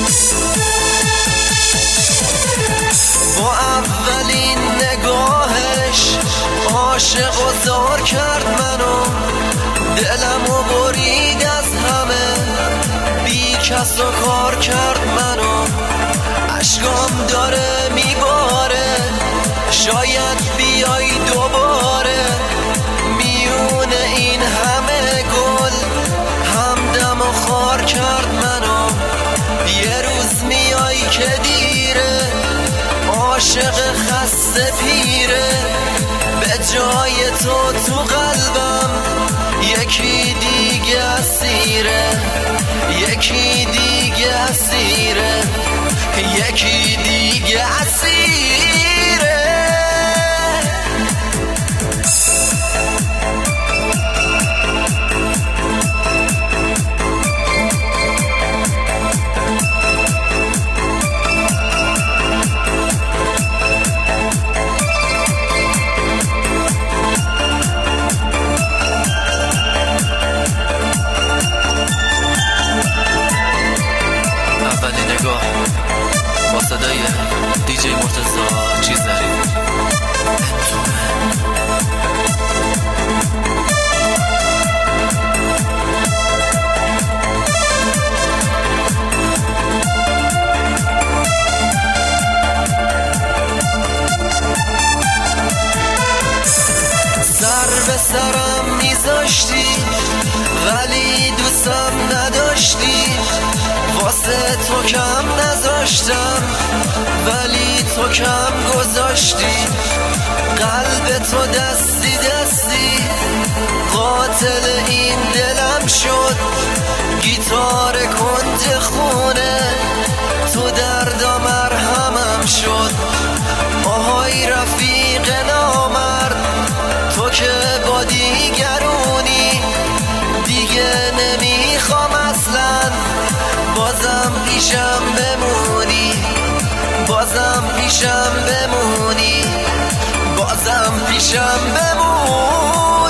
با اولین نگاهش عاشق و زار کرد منو، دلمو برید از همه، بی کس و کار کرد منو. اشکام داره میباره، شاید بیای دوباره، میون این همه گل همدم و خار کرد منو. یه روز میای که دیره، عاشق خسته پیره، به جای تو قلبم یکی دیگه اسیره، یکی دیگه اسیره، یکی دیگه اسیره. اولین نگاه با صدای دیجی مرتضی چیزری. سر به سرم میذاشتی ولی دوستم نداشتی، واسه تو کم نذاشتم ولی تو کم گذاشتی. قلب تو دستی دستی قاتل این دلم شد، گیتار کنج خونه تو دردا مرهمم شد. آهای رفیق نامرد، تو که با دیگرونی دیگه نمیخوام اصلا، بازم پیشم بمونی، بازم پیشم بمونی، بازم پیشم بمونی.